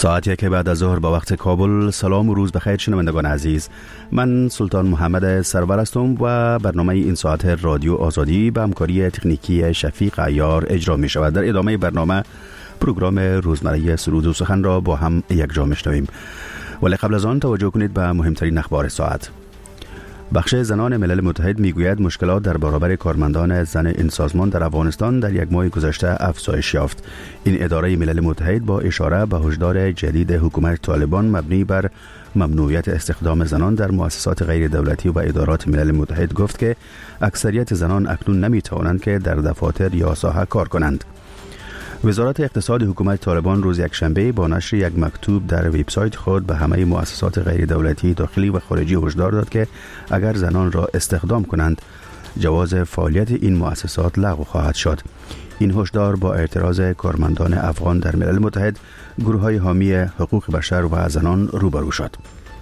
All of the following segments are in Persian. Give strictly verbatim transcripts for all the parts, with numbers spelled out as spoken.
ساعتی که بعد از ظهر با وقت کابل. سلام و روز بخیر شنوندگان عزیز. من سلطان محمد سرور هستم و برنامه این ساعت رادیو آزادی به همکاری تکنیکی شفیق عیار اجرا می شود. در ادامه برنامه پروگرام روزمره سرود و سخن را با هم یکجا میشنویم. ولی قبل از آن توجه کنید به مهمترین اخبار ساعت. بخش زنان ملل متحد میگوید مشکلات در برابر کارمندان زن این سازمان در افغانستان در یک ماه گذشته افزایش یافت. این اداره ملل متحد با اشاره به هشدار جدید حکومت طالبان مبنی بر ممنوعیت استخدام زنان در مؤسسات غیر دولتی و ادارات ملل متحد گفت که اکثریت زنان اکنون نمیتوانند که در دفاتر یا ساحه کار کنند. وزارت اقتصاد حکومت طالبان روز یکشنبه با نشر یک مکتوب در وبسایت خود به همه مؤسسات غیر دولتی داخلی و خارجی هشدار داد که اگر زنان را استخدام کنند جواز فعالیت این مؤسسات لغو خواهد شد. این هشدار با اعتراض کارمندان افغان در ملل متحد، گروه‌های حامی حقوق بشر و زنان روبرو شد.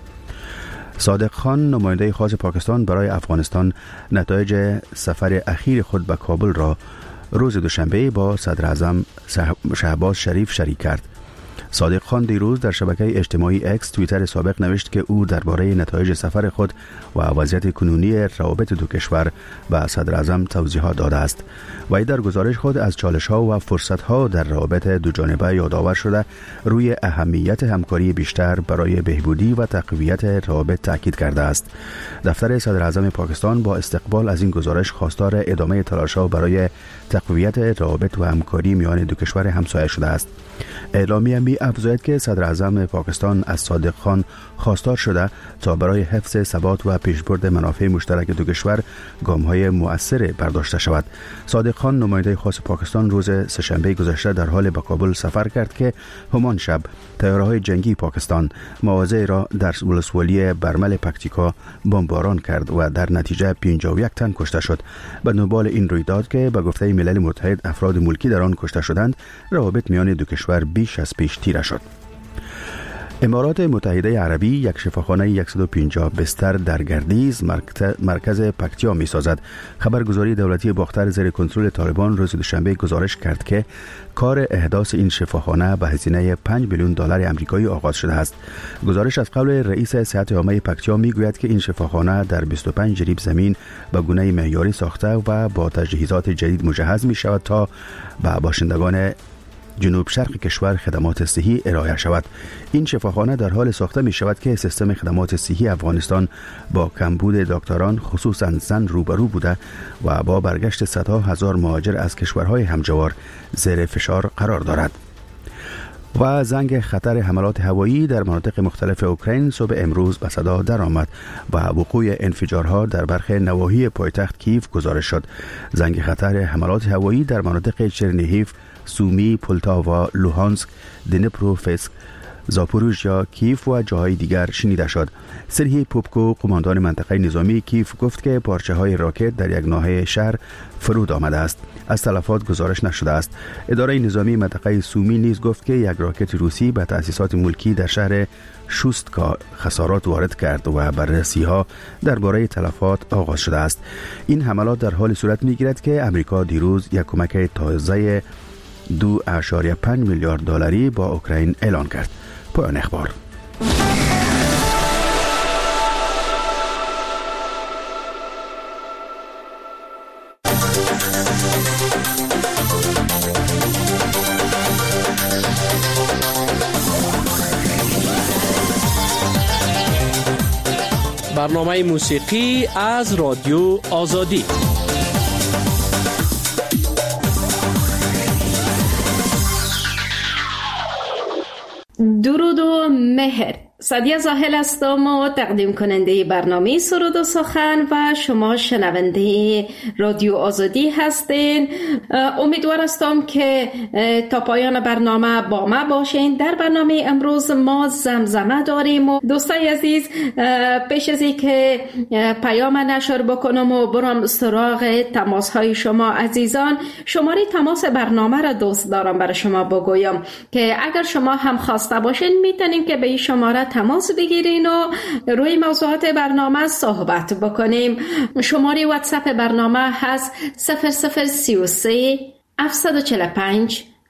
صادق خان نماینده خاص پاکستان برای افغانستان نتایج سفر اخیر خود به کابل را روز دوشنبه با صدر اعظم شهباز شریف شریک کرد. صادق خان دیروز در شبکه اجتماعی اکس توییتر سابق نوشت که او درباره نتایج سفر خود و وضعیت کنونی روابط دو کشور به صدر اعظم توضیحات داده است. و در گزارش خود از چالش‌ها و فرصت‌ها در روابط دو جانبه یادآور شده روی اهمیت همکاری بیشتر برای بهبودی و تقویت روابط تاکید کرده است. دفتر صدر اعظم پاکستان با استقبال از این گزارش خواستار ادامه تلاش‌ها برای تقویت روابط و همکاری میان دو کشور همسایه شده است. اعلامیه می افزاید که صدر اعظم پاکستان از صادق خان خواستار شده تا برای حفظ ثبات و پیشبرد منافع مشترک دو کشور گام‌های مؤثر برداشته شود. صادق خان نماینده خاص پاکستان روز سه‌شنبه گذشته در حال به کابل سفر کرد که همان شب طیاره‌های جنگی پاکستان مواضع را در ولسوالی برمل پکتیکا بمباران کرد و در نتیجه پنجاه و یک تن کشته شد. به دنبال این رویداد که به گفته ملل متحد افراد ملکی در آن کشته شدند، روابط میان دو کشور بیش از پیش تیره شد. امارات متحده عربی یک شفاخانه صد و پنجاه بستر در گردیز مرکز پکتیا می سازد. خبرگزاری دولتی باختر زیر کنترل طالبان روز دوشنبه گزارش کرد که کار احداث این شفاخانه به هزینه پنج میلیون دلار آمریکایی آغاز شده است. گزارش از قبل رئیس صحت عامه پکتیا می گوید که این شفاخانه در بیست و پنج جریب زمین به گونه معیاری ساخته و با تجهیزات جدید مجهز می شود تا به باشندگان جنوب شرق کشور خدمات صحی ارائه شود. این شفاخانه در حال ساخته می شود که سیستم خدمات صحی افغانستان با کمبود دکتران خصوصا زن روبرو بوده و با برگشت صدها هزار مهاجر از کشورهای همجوار زیر فشار قرار دارد. و زنگ خطر حملات هوایی در مناطق مختلف اوکراین صبح امروز به صدا درآمد و وقوع انفجارها در برخی نواحی پایتخت کیف گزارش شد. زنگ خطر حملات هوایی در مناطق چرنیهیف، سومی، پولتاوا، لوهانسک، دنیپروفسک، زاپوروژیا، کیف و جاهای دیگر شنیده شد. سرهی پوپکو، قماندان منطقه نظامی کیف گفت که پارچه های راکت در یک ناحیه شهر فرود آمده است. از تلفات گزارش نشده است. اداره نظامی منطقه سومی نیز گفت که یک راکت روسی به تأسیسات ملکی در شهر شوستکا خسارات وارد کرد و بررسی ها درباره تلفات آغاز شده است. این حملات در حال صورت میگیرد که امریکا دیروز یک کمک تازه دو اشاریه پنج میلیارد دلاری با اوکراین اعلان کرد. پایان اخبار. برنامه موسیقی از رادیو آزادی. درود و مهر. سعدیه زاهل هستم و تقدیم کننده برنامه سرود و سخن و شما شنونده رادیو آزادی هستین. امیدوار هستم که تا پایان برنامه با ما باشین. در برنامه امروز ما زمزمه داریم و دوستای عزیز، پیش از این که پیام نشر بکنم و برم سراغ تماس های شما عزیزان، شماره تماس برنامه را دوست دارم برای شما بگویم که اگر شما هم خواسته باشین میتونین که به این شماره تماس بگیرین و روی موضوعات برنامه صحبت بکنیم. شماره واتساپ برنامه هست صفر صفر سی و سه هفتصد و چهل و پنج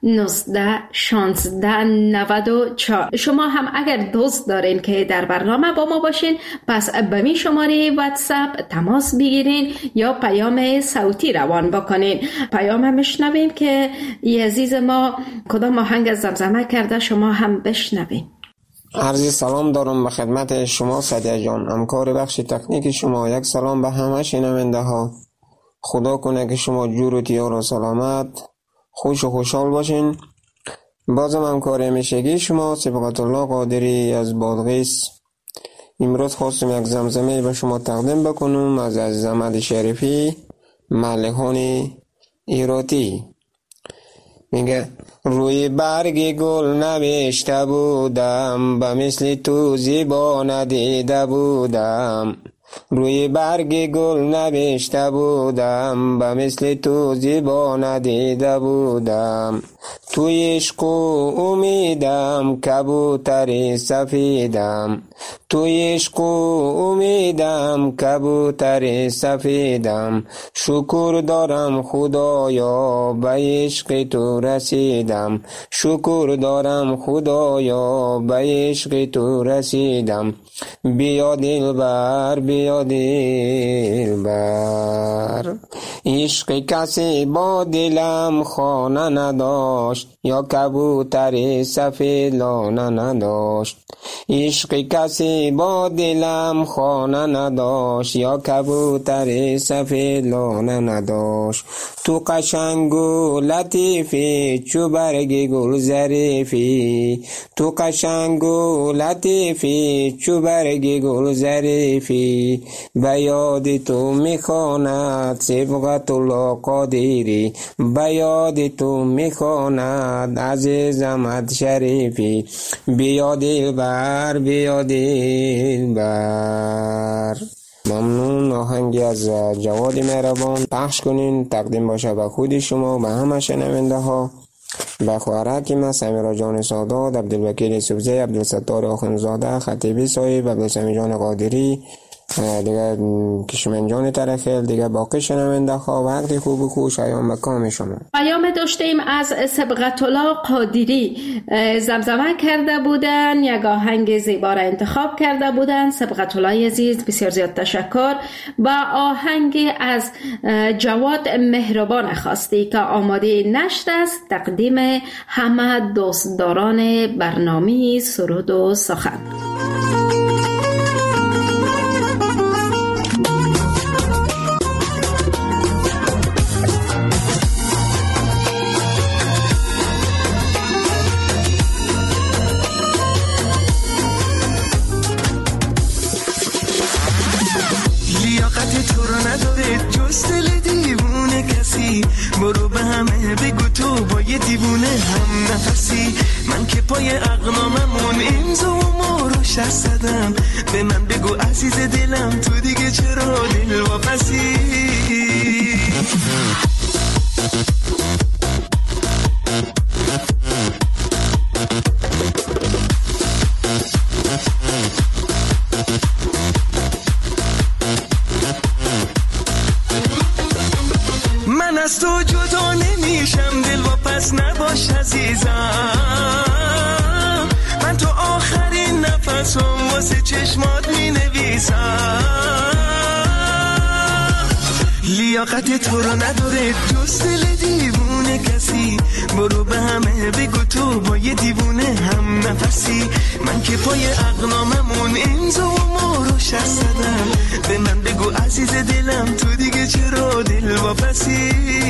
نوزده شانزده نود و چهار. شما هم اگر دوست دارین که در برنامه با ما باشین، پس به می شماره واتساپ تماس بگیرین یا پیام صوتی روان بکنین. پیام میشنویم که ای عزیز ما کدام آهنگ زمزمه کرده، شما هم بشنوین. عرض سلام دارم به خدمت شما سعدیه جان، همکار بخش تکنیک شما. یک سلام به همه شنونده ها. خدا کنه که شما جور و تیار و سلامت، خوش و خوشحال باشین. بازم همکار همیشگی شما صبغت الله قادری از بادغیس. امروز خواستم یک زمزمه به شما تقدیم بکنم از عزیز احمد شریفی ملکان ایراتی. میگه روی برگ گل نوشته بودم، به مثل تو زیبا ندیده بودم. روی برگ گل نوشته بودم، به مثل تو زیبا ندیده بودم. توی عشق و امیدم کبوتر سفیدم، توی عشق و امیدم کبوتر سفیدم. شکر دارم خدایا به عشق تو رسیدم، شکر دارم خدایا به عشق تو رسیدم. بیا دلبر بیا دلبر، عشق کسی با دلم خانه نداشت، یا کبوتر سفید لانه نداشت. عشق کسی با دلم خانه نداشت، یا کبوتر سفید لانه نداشت. تو قشنگ و لطیفی چو برگ گل ظریفی، تو قشنگ و لطیفی چو برگ گل ظریفی. به یاد تو میخواند صبغت الله قادری، به یاد تو میخواند عزیز احمد شریفی. بیا دلبر بیا دلبر. ممنون. آهنگی از جواد مهربان پخش کنین، تقدیم باشه به خود شما، به همه شنونده ها، به خواهرکیم است سمیرا جان سادات، عبدالوکیل سبزی، عبدالستار آخونزاده، خطیبی صاحب، عبدالسمی جان قادری، دیگه کشمن جان ترخیل، دیگه باقی شنونده ها. وقتی خوب و خوش ایام به کام شما. پیام داشتیم از صبغت الله قادری، زمزمه کرده بودن، یک آهنگ زیبا را انتخاب کرده بودن. صبغت الله عزیز بسیار زیاد تشکر. با آهنگ از جواد مهربان خواستی که آماده نشد است، تقدیم همه دوستداران برنامه سرود و سخن. برو به همه بگو تو با یه دیوونه هم نفسی. من که پای اقناممون امضا و ماروش زدم، به من بگو عزیز دلم تو دیگه چرا دل واپسی. از تو جدا نمیشم، دل واپس نباش عزیزم. من تو آخرین نفسم واسه چشمات می نویسم. لیاقت تو رو نداره جز دل دیوونه کسی. برو به همه بگو تو با یه دیوونه هم نفسی. من که پای اقناممون امضا و ماروش زدم، به من بگو عزیز دلم تو دیگه چرا دل واپسی.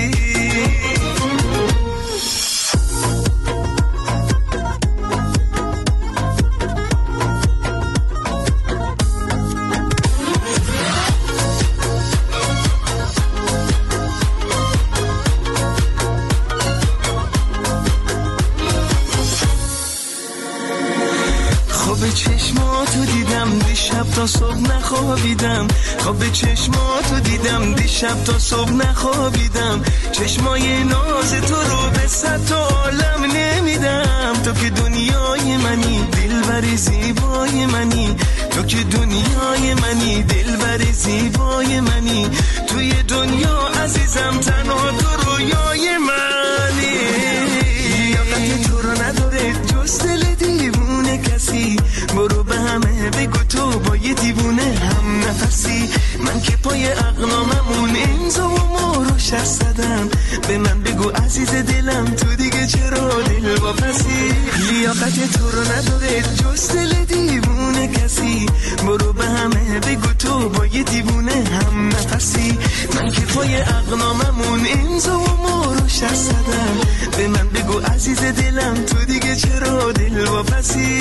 چشماتو دیدم دیشب تا صبح نخوابیدم. خواب چشماتو دیدم دیشب تا صبح نخوابیدم. چشمای ناز تو رو به صد تا عالم نمیدم. تو که دنیای منی دلبر زیبای منی، تو که دنیای منی دلبر زیبای منی. توی دنیا عزیزم تنها تو رویای منی. شست زدم. به من بگو عزیز دلم تو دیگه چرا دل واپسی؟ لیاقت تو رو نداره جز دل دیوونه کسی. برو به همه بگو تو با یه دیوونه هم نفسی. من که پای اقناممون امضا و ما رو شست زدم. به من بگو عزیز دلم تو دیگه چرا دل واپسی؟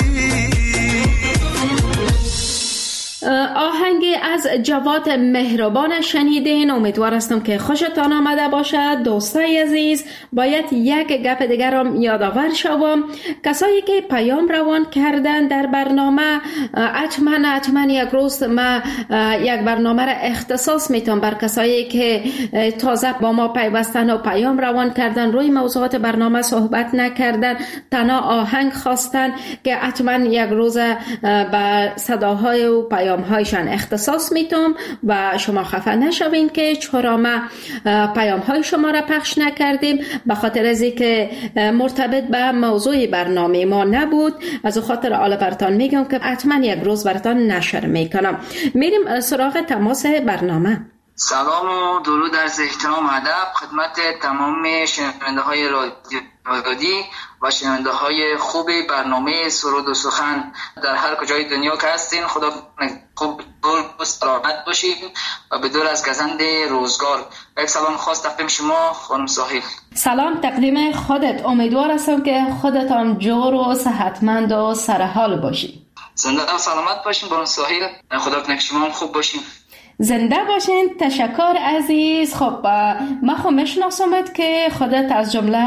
آهنگی از جواد مهربان شنیدین. امیدوار هستم که خوشتان آمده باشد. دوستای عزیز، باید یک گپ دیگر را یادآور شوم. کسایی که پیام روان کردن در برنامه، حتما حتما یک روز ما یک برنامه را اختصاص میتونم بر کسایی که تازه با ما پیوستن و پیام روان کردن، روی موضوعات برنامه صحبت نکردن، تنها آهنگ خواستن، که حتما یک روز به صداهای و پیام هایشان اختصاص میتونم و شما خفه نشوین که چرا ما پیام های شما را پخش نکردیم. به خاطر از اینکه مرتبط به موضوع برنامه ما نبود، از خاطر حالا براتون میگم که حتما یک روز براتون نشر میکنم. میریم سراغ تماس برنامه. سلام و درود عرض احترام و ادب خدمت تمام شنونده های رادیو آزادی و شنونده های خوب برنامه سرود و سخن در هر کجای دنیا که هستین. خدا خوب و سلامت باشید و به دور از گزند روزگار. یک سلام خاص تقدیم شما خانم ساحل. سلام تقدیم خودت. امیدوار هستم که خودتان جور و صحتمند و سرحال باشید. زنده و سلامت باشین خانم ساحل. خدا کنه شما هم خوب باشین. زنده باشین. تشکر عزیز. خب من خب میشناسمت که خودت از جمله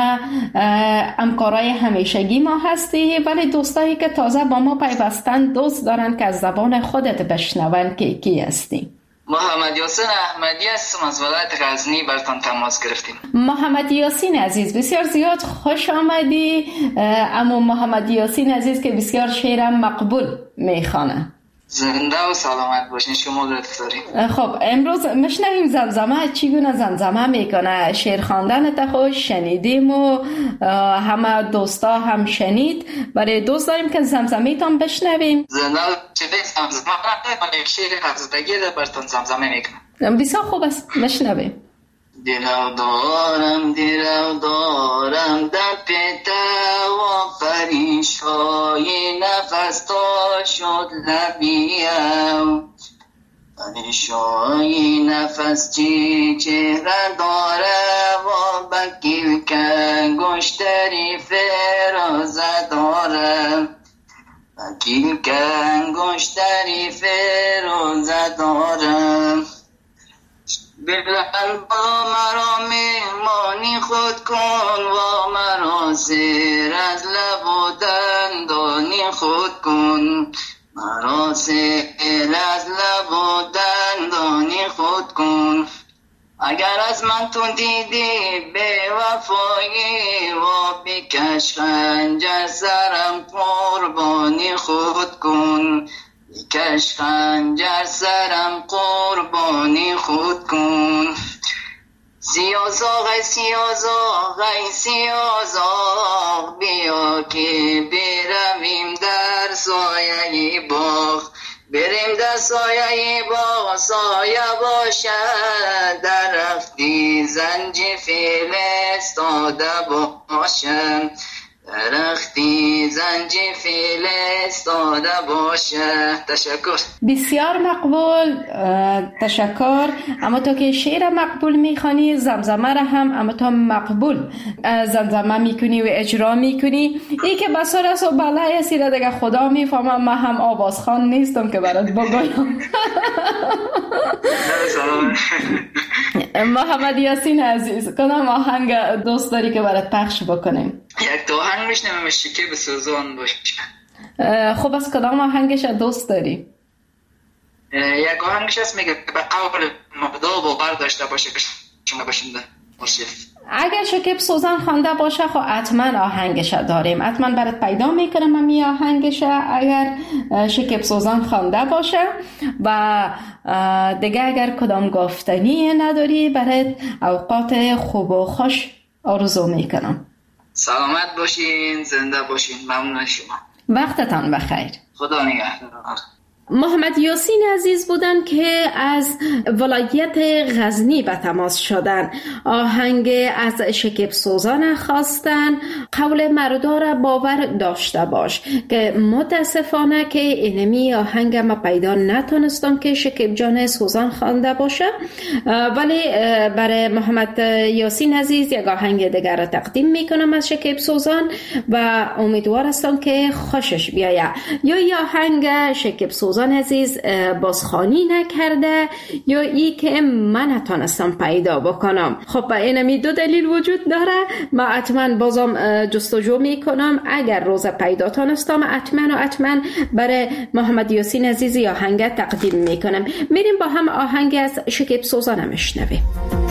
همکارای همیشگی ما هستی، ولی دوستایی که تازه با ما پیوستن دوست دارن که از زبان خودت بشنون که کی هستی. محمد یاسین احمدی هستم، از ولایت غزنی براتون تماس گرفتیم. محمد یاسین عزیز بسیار زیاد خوش آمدی. اما محمد یاسین عزیز که بسیار شعر مقبول میخوانه. زنده و سلامت باشین. شما لطف دارین. خب امروز میشنویم زمزمه چگونه زمزمه میکنه. شعر خواندن تا خوش شنیدیم و همه دوستا هم شنید. برای دوست داریم که زمزمه تان بشنویم. زنده و زمزمه من یک شعر خزدگی را براتون زمزمه میکنم. بسیار خوب است، بشنویم. دیرو دارم دیرو دارم در پیتا و پریشای نفس تا شد لبیم. پریشای نفس چی چهره داره و بکیل که گشتری فراز داره. بکیل که گشتری فراز داره. بلند با مرا مهمانی خود کن و مرا سیر از لب و دندانی خود کن. مرا سیر از لب و دندانی خود کن. اگر از من تو دیدی به وفایی و بکش خنجر سرم قربانی خود کن. کش خنجر سرم قربانی خود کن. سیازاغ سیازاغ سیازاغ بیا که برویم در سایه باغ. بریم در سایه باغ سایه باشد درختی زنجفیل استاده باشد. درختی زنجفیل استاده باشه. تشکر. بسیار مقبول. تشکر. اما تو که شعر مقبول میخوانی، زمزمه را هم اما تو مقبول زمزمه میکنی و اجرا میکنی. این که بسار است و بلای هستی را دیگه خدا میفهمم. من هم آوازخوان نیستم که برات بگویم. محمد یاسین عزیز کدام آهنگ دوست داری که برات پخش بکنیم؟ یک دو آهنگ میشنم شکر به سوزان باشه. خب از کدام آهنگش دوست داری؟ یک آهنگش هست میگه به قول مقدار باور داشته باشه که شما باشنده باشه. اگر شکیب سوزان خوانده باشه خب حتما آهنگش داریم. حتما برات پیدا میکنم امی آهنگش اگر شکیب سوزان خوانده باشه. و دیگه اگر کدام گفتنی نداری برات اوقات خوب و خوش آرزو میکنم. سلامت باشین، زنده باشین. ممنون شما. وقتتان بخیر. خدا نگهدار. محمد یاسین عزیز بودن که از ولایت غزنی به تماس شدن. آهنگ از شکیب سوزان خواستن. قول مردا را باور داشته باش که متاسفانه که اینمی آهنگ ما پیدا نتونستم که شکیب جان سوزان خوانده باشه، ولی برای محمد یاسین عزیز یک آهنگ دیگر را تقدیم میکنم از شکیب سوزان و امیدوار هستم که خوشش بیاید. یا این آهنگ شکیب سوزان عزیز بازخوانی نکرده یا ای که من نتونستم پیدا بکنم. خب اینمی دو دلیل وجود داره. من حتما بازم جستجو میکنم، اگر روز پیدا تونستم حتما و حتما برای محمد یاسین عزیز یا آهنگ تقدیم میکنم. میریم با هم آهنگ از شکیب سوزان میشنویم.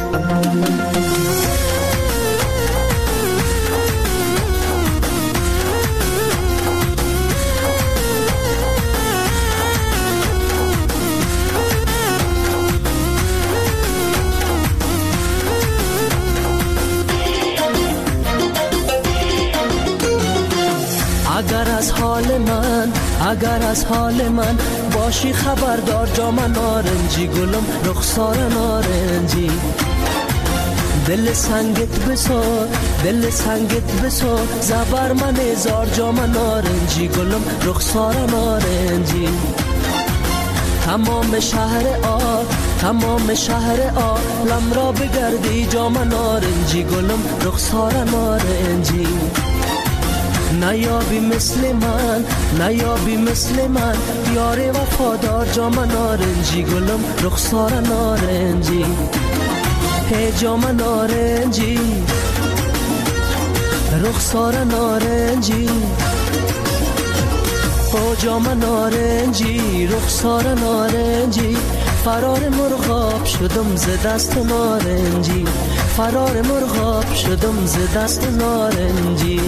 اگر از حال من اگر از حال من باشی خبردار، جام نارنجی گلم رخسار نارنجی، دل سنگت بسار دل سنگت بسار، زبر من هزار جام نارنجی گلم رخسار نارنجی. تمام شهر آ تمام شهر عالم را بگردی، جام نارنجی گلم رخسار نارنجی. نیابی مثل من نیابی مثل من، یار وفادار جام نارنجی گلم رخسار نارنجی. هی جام نارنجی رخسار نارنجی، او جام نارنجی رخسار نارنجی. فرار مرغاب شدم ز دست نارنجی، فرار مرغاب شدم ز دست نارنجی.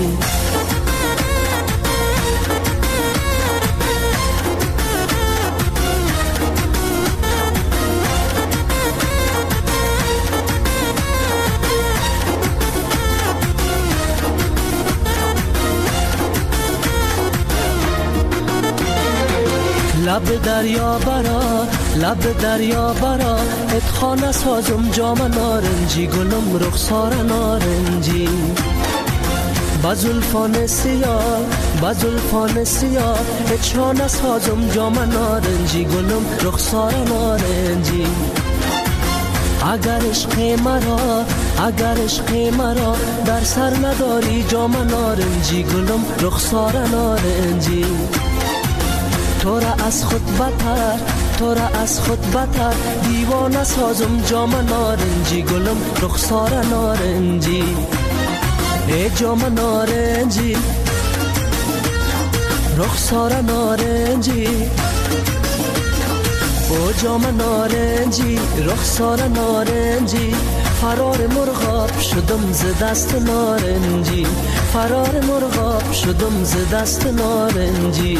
لب دریا برا لب دریا برا، اتخانه سازم جام نارنجی گلم رخسار نارنجی. بزلفان سیاه بزلفان سیاه، اتخانه سازم جام نارنجی گلم رخسار نارنجی. اگر عشق مرا اگر عشق مرا در سر نداری، جام نارنجی گلم رخسار نارنجی. تو را از خود بتر تو را از خود بتر، دیوانه سازم جام نارنجی گلم رخسار نارنجی. ای جام نارنجی رخسار نارنجی، او جام نارنجی رخسار نارنجی. فرار مرغاب شدم ز دست نارنجی، فرار مرغاب شدم ز دست نارنجی.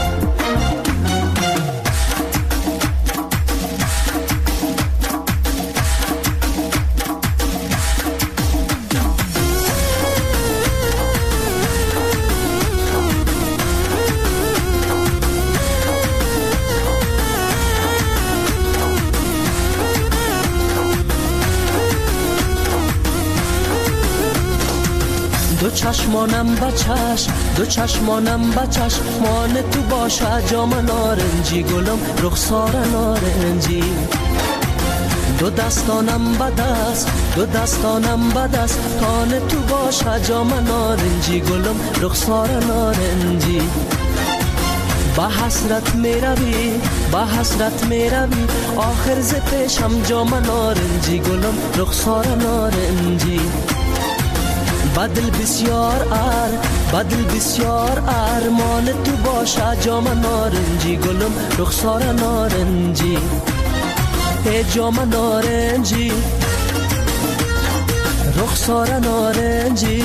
دو چشمانم بچش دو چشمانم بچش، مان تو باشه جام نارنجی گلم رخسار نارنجی. دو دستانم بدست دو دستانم بدست، تان تو باشه جام نارنجی گلم رخسار نارنجی. با حسرت میروی با حسرت میروی، آخر ز پیشم جام نارنجی گلم رخسار نارنجی. بدل بسیار ار بدل بسیار ارمان تو باشه جام نارنجی گلم رخسار نارنجی. ای جام نارنجی رخسار نارنجی،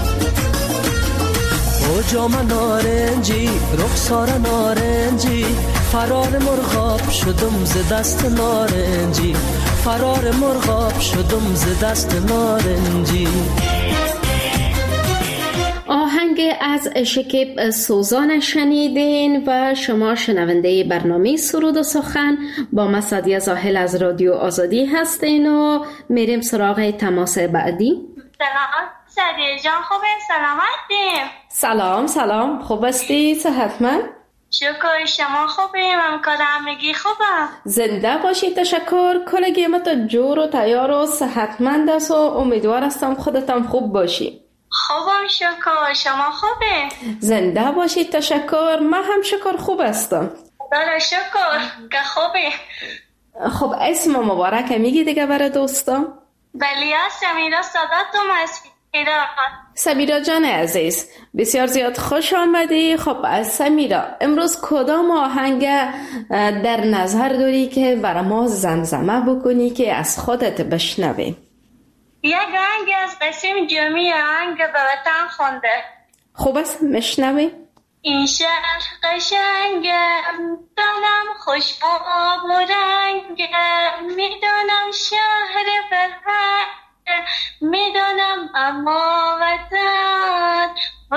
او جام نارنجی رخسار نارنجی. فرار مرغاب شدم ز دست نارنجی، فرار مرغاب شدم ز دست نارنجی. آهنگ آهنگ از شکیب سوزان شنیدین و شما شنونده برنامه سرود و سخن با من سعدیه زاهل از رادیو آزادی هستین و میریم سراغ تماس بعدی. سلام سعدیه جان، خوبه؟ سلامتی؟ سلام سلام، خوب هستی؟ صحتمند؟ شکر، شما خوبه؟ ممکن همگی خوبه؟ زنده باشی، تشکر. کلگی ما تا جور و تیار و صحتمند است و امیدوار هستم خودتم خوب باشی. خوبم شکر، شما خوبه؟ زنده باشی، تشکر. من هم شکر خوب هستم. خدا شکر که خوبه. خب اسم مبارک میگی دیگه برای دوستم؟ بله، سمیرا صداتم هست. سمیرا جان عزیز، بسیار زیاد خوش آمدی. خب از سمیرا، امروز کدام آهنگ در نظر داری که برای ما زمزمه بکنی که از خودت بشنویم؟ یک آهنگ از قسیم جمعی، آهنگ به وطن خونده. خوب است، مشنویم. این شهر قشنگه، دانم خوشبو و رنگه، میدانم شهر فرهنگ، میدانم اما وطن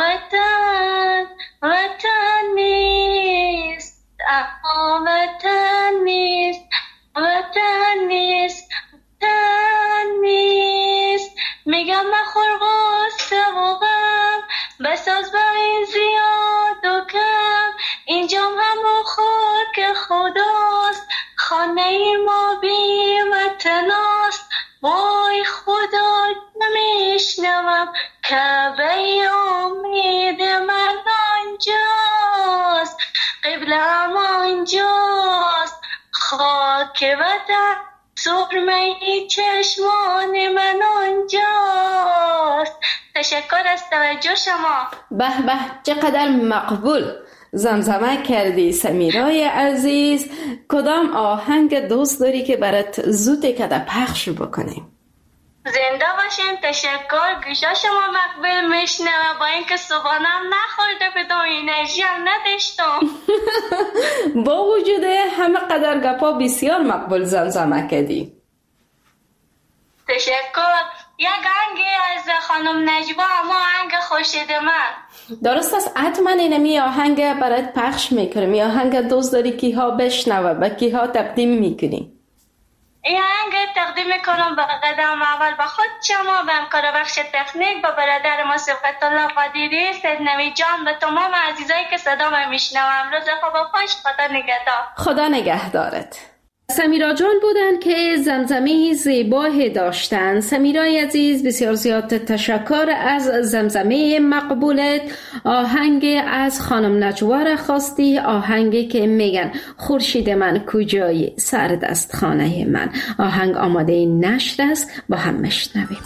وطن وطن نیست، اما وطن نیست، وطن نیست، وطن نیست. میگم مخور غصه و غم، بساز با این زیاد و کم، اینجام همون خاک خداست، خانه ما بی وطناست. وای خدا نمیشنوم، کعبه امید من آنجاست، قبله‌ام آنجاست، خاک وطن سرمه چشمان من آنجاست. تشکر از توجه شما. به به، چقدر مقبول زمزمه کردی سمیرای عزیز. کدام آهنگ دوست داری که برات زود کده پخش بکنیم؟ زنده باشین. تشکر. گوشا شما مقبول میشنوه، با اینکه صبحانم نخورده بدون انرژی هم نداشتم. با وجود همه قدر گپا بسیار مقبول زمزمه کردی. تشکر. یک آهنگ از خانم نجوا، اما آهنگ خورشید من. درست است، حتما اینمی آهنگ برات پخش میکنیم. این آهنگ دوست داری کیها بشنوه، به کیها تقدیم میکنی؟ این آهنگ تقدیم میکنم به قدم اول به خود شما، به همکار بخش تکنیک، به برادر ما صفت الله قادری، سید نوی جان، به تمام عزیزایی که صدا ما میشنوم. روز خوب و خوش. خدا نگهدار. خدا نگهدارت. سمیرا جان بودن که زمزمه زیبایی داشتن. سمیرای عزیز، بسیار زیاد تشکر از زمزمه مقبولت. آهنگ از خانم نجوا خواستی، آهنگی که میگن خورشید من کجایی، سرد است خانه من. آهنگ آماده نشر است، با هم مشنویم.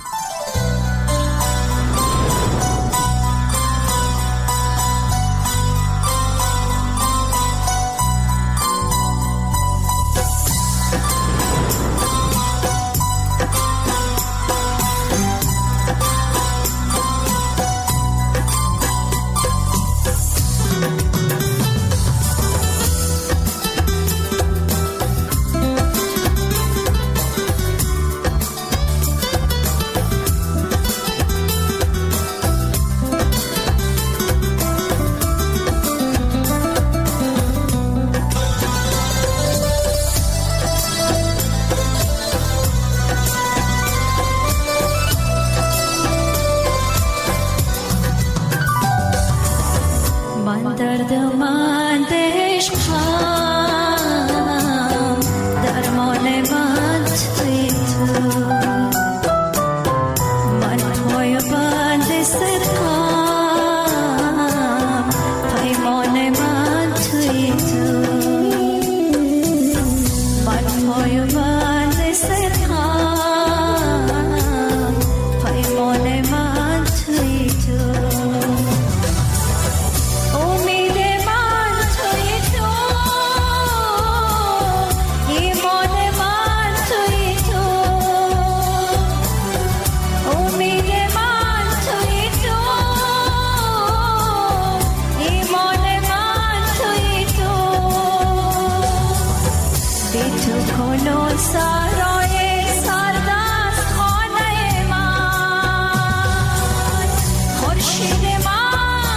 خورشید من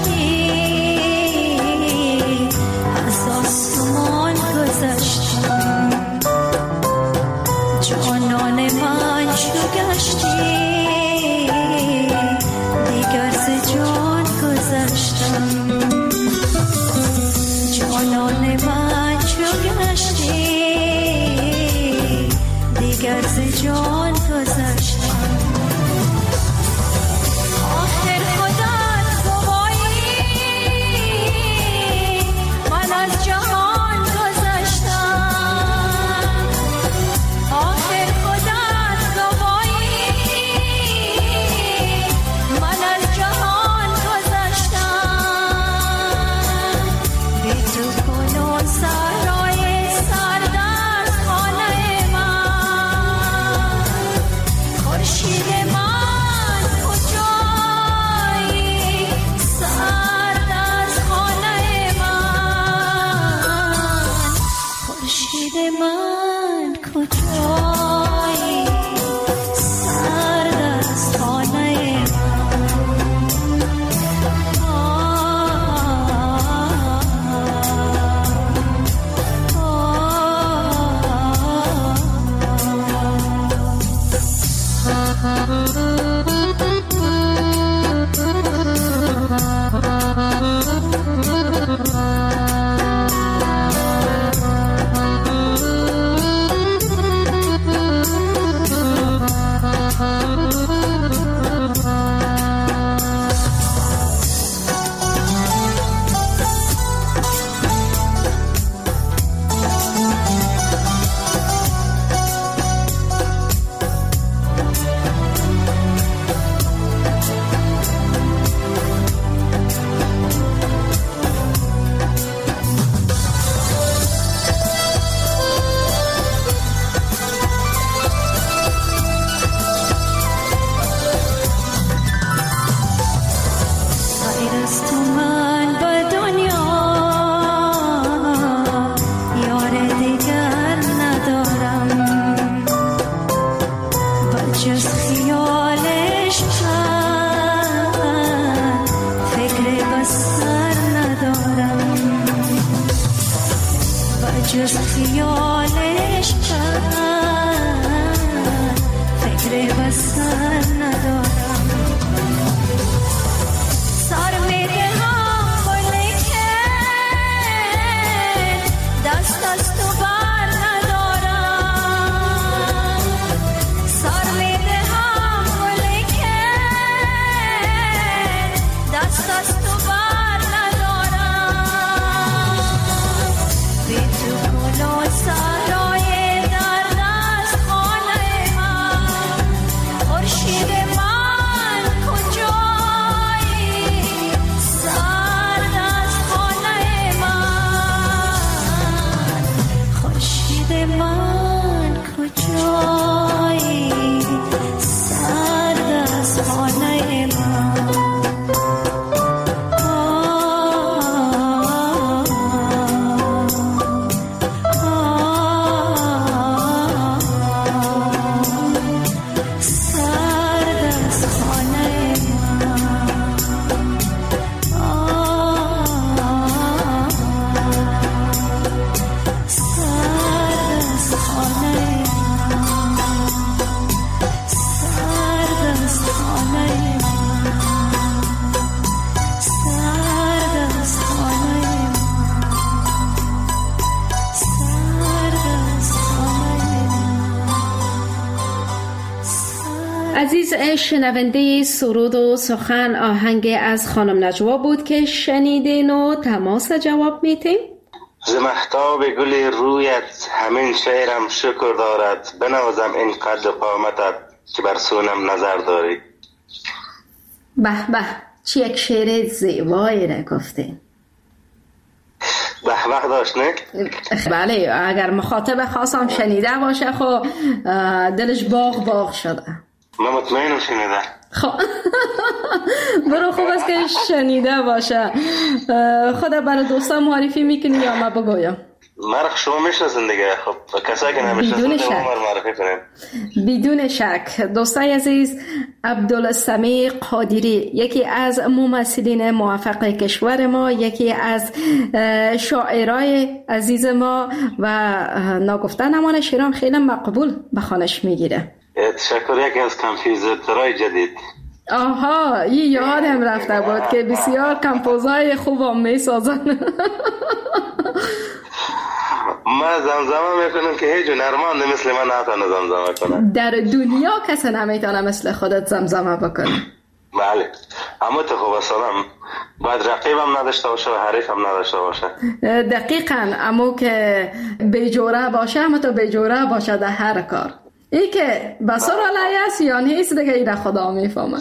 از آسمان گذشتم، جانان من چو گشتی دیگر ز جان گذشتم، جانان من چو گشتی دیگر ز جان گذشتم. آخر خودت گوایی من از جهان گذشتم، آخر خودت گوایی من از جهان گذشتم. بی تو کنون سرای سرد از خانه من، خورشید من کجایی سرد از خانه من، خورشید من کجایی سرد از خانه جز خیالش من فکر بسر ندارم. سر میدهم ولیکن دست از تو بر ندارم، سر میدهم ولیکن دست از تو بر ندارم. بی تو سرای درد از خانه من، خورشید من کجایی سرد از خانه من، خورشید من کجایی سرد از خانه من. عزیز شنونده سرود و سخن، آهنگ از خانم نجوا بود که شنیدین و تماس جواب میتیم. ز مهتاب گل رویت همین شعرم شکر دارد، بنوازم این قد و قامتت که بر سونم نظر داری. به به، چی یک شعر زیبایی را گفتین. به به داشت نه؟ بله، اگر مخاطب خاصم شنیده باشه خب دلش باغ باغ شده. من مطمئنم شنیده. خب برو، خوب است که شنیده باشه. خدا برای دوستان معرفی میکنی یا ما بگویم؟ مرخ شما میشناسن دیگه. خب کسایی که نمیشناسن بدون شک معرفی کنیم. بدون شک دوستای عزیز، عبدالسمیع قادری یکی از ممثلین موفق کشور ما، یکی از شاعرای عزیز ما و ناگفته نمانه شیران خیلی مقبول به خانش میگیره. تشکر. یکی از کمپوزیتورهای جدید. آها این یادم رفته بود که بسیار کمپوزای خوب هم میسازن. ما زمزمه میکنم که هیچ هنرمند مثل من نتونه زمزمه کنه. در دنیا کسی نمیتونه مثل خودت زمزمه بکنه. بله. اما تو خوب سلام باید رقیبم نداشته باشه و حریفم نداشته باشه. دقیقاً. اما که بیجوره باشه، اما تو بیجوره باشه در هر کار. ای که بسر علیه است یا نیست دیگه ایده خدا میفهمه.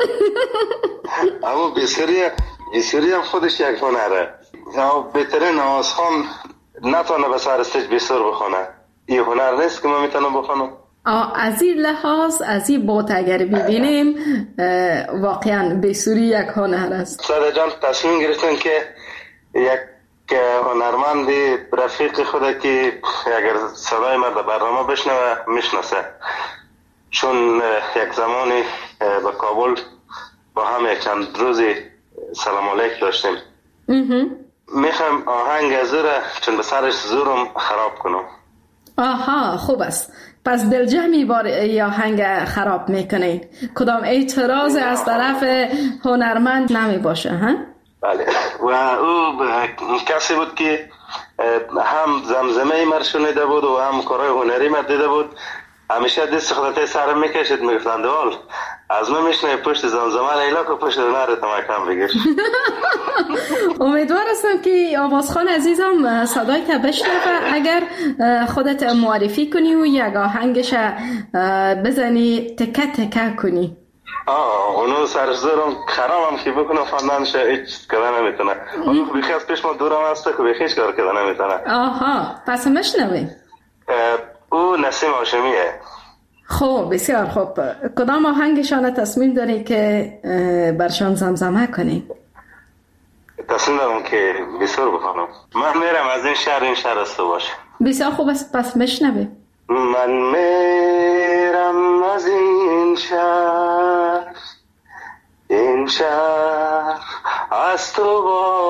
اما بسری بسری هم خودش یک هنره. یا بهترین آوازخوان نتونه به سر استیج بسر بخونه. این هنر نیست که ما میتونم بخونم. از این لحاظ از این بوت اگر ببینیم واقعا بسری یک هنر است. ساده جان تصمیم گرفتن که یک هنرمندی رفیق خود که اگر صدای مرد برنامه بشنوه میشناسه، چون یک زمانی به کابل با هم یک چند روزی سلام علیک داشتیم. میخوام آهنگ از زوره چون به سرش زورم خراب کنم. آها خوب است. پس دلجمعی بار یا آهنگ خراب میکنین. کدام اعتراض از طرف هنرمند نمی باشه ها؟ بله. و او کسی بود که هم زمزمه مر شنیده بود و هم کارهای هنری مر دیده بود. همیشه دست خودت سرم میکشید میگفتند وال از من میشنه پشت زمزمه لیلا که پشت نرت مکم بگیر. امیدوار هستم که آوازخوان عزیزم صدای که بشنوه. اگر خودت معرفی کنی و یک آهنگش بزنی تکه تکه کنی. آه اونو سرزدارم خرابم که بکنم فندانش هیچ کار نمیتونه. اونو بیخی از پیش ما دورم هسته که بیخیش کار کده نمیتونه. آها پس مشنوی. او نسیم هاشمیه. خوب بسیار خوب. کدام آهنگشان تصمیم داری که برشان زمزمه کنی؟ تصمیم دارم که بسیار بخونم. من میرم از این شهر این شهر است باشه. بسیار خوب است پس مشنوی. من میرم از این شهر این شهر از تو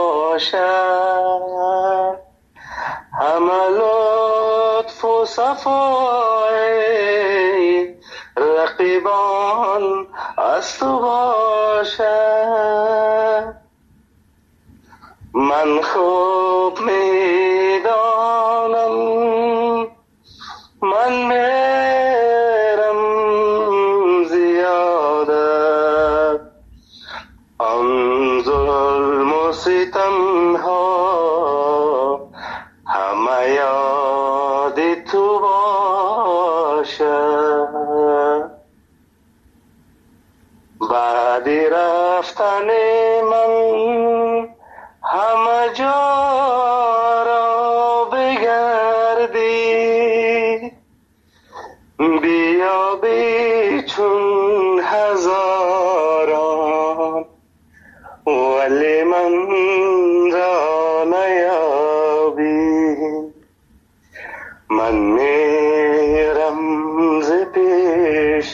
باشد، همه لطف و صفای رقیبان از تو باشد. من خوب میدانم من میرم زیاده، آن ظلم و ستم ها همه یاد تو باشه. بعدی رفتن من همه جا را بگردی، بیا بی چون هزاران ولی من را نیابی. من میرم ز پیشت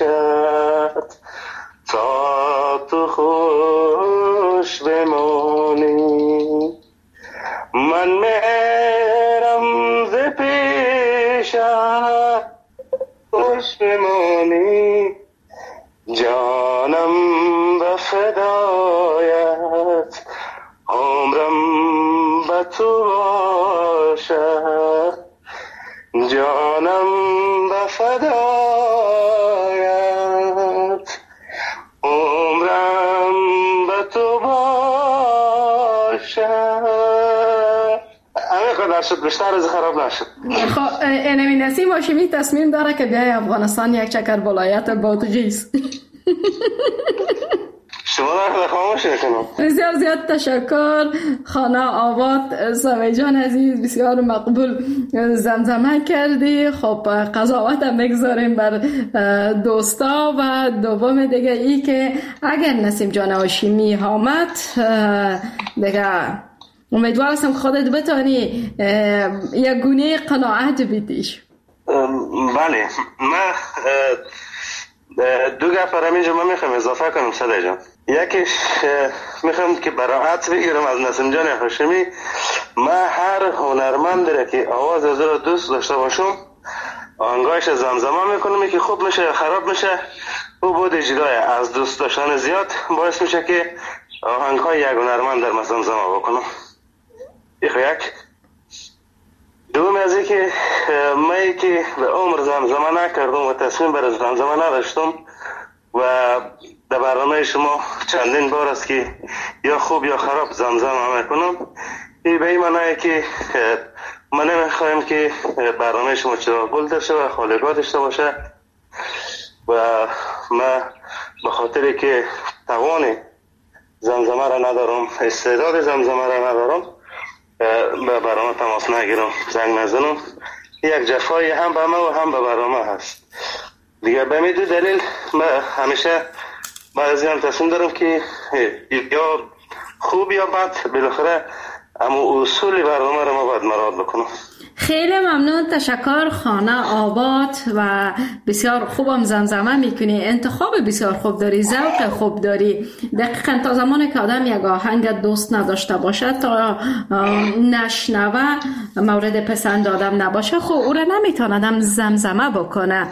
تا تو خوش بمانی. من میرم ز پیشت خوش بمانی، جانم به فدایت عمرم به تو باشد، جانم به فدایت عمرم به تو باشد. همه قدر شد بیشتر از خراب نشد. خب اینمی نسیم هاشمی تصمیم داره که بیای افغانستان یک چکر ولایت بادغیس. شما در خاموش نکنم. بسیار زیاد تشکر خانه آباد. سمیع جان عزیز بسیار مقبول زمزمه کردی. خب قضاوت هم بگذاریم بر دوستا. و دوم دیگه ای که اگر نسیم جان هاشمی آمد دیگه امیدوار هستم خودت بتانی یک گونه قناعت بدیش. بله، من دو گپ برای اینجا من میخوام اضافه کنم صدای جان. یکیش میخوام که براحت بگیرم از نسیم جان هاشمی. من هر هنرمند داره که آواز از رو دوست داشته باشم آهنگایش زمزمه میکنم که خوب میشه خراب میشه او بود جدای از دوست داشتن زیاد باعث میشه که آهنگ های یک هنرمند در زمزمه بکنم. یک دوم از این که من که به عمر زمزمه نکردم و تصمیم برای زمزمه نداشتم و در برنامه شما چندین بار است که یا خوب یا خراب زمزمه میکنم. این به این معنی که من نمیخوایم که برنامه شما چرا گل داشته و خالگاه داشته باشه و من به خاطر که توان زمزمه را ندارم، استعداد زمزمه را ندارم، به برنامه تماس نگیرم، زنگ نزنم. یک جفای هم به من و هم به برنامه هست دیگه. به می دو دلیل من همیشه بعضی هم تصمیم دارم که یا خوب یا بد بالاخره اما اصول برنامه را ما باید مراعات بکنم. خیلی ممنون، تشکر. خانه آباد و بسیار خوبم زمزمه میکنی، انتخاب بسیار خوب داری، ذوق خوب داری. دقیقاً تا زمانی که آدم یک آهنگ دوست نداشته باشه تا نشنوه مورد پسند آدم نباشه خب او را نمیتوندم زمزمه بکنه.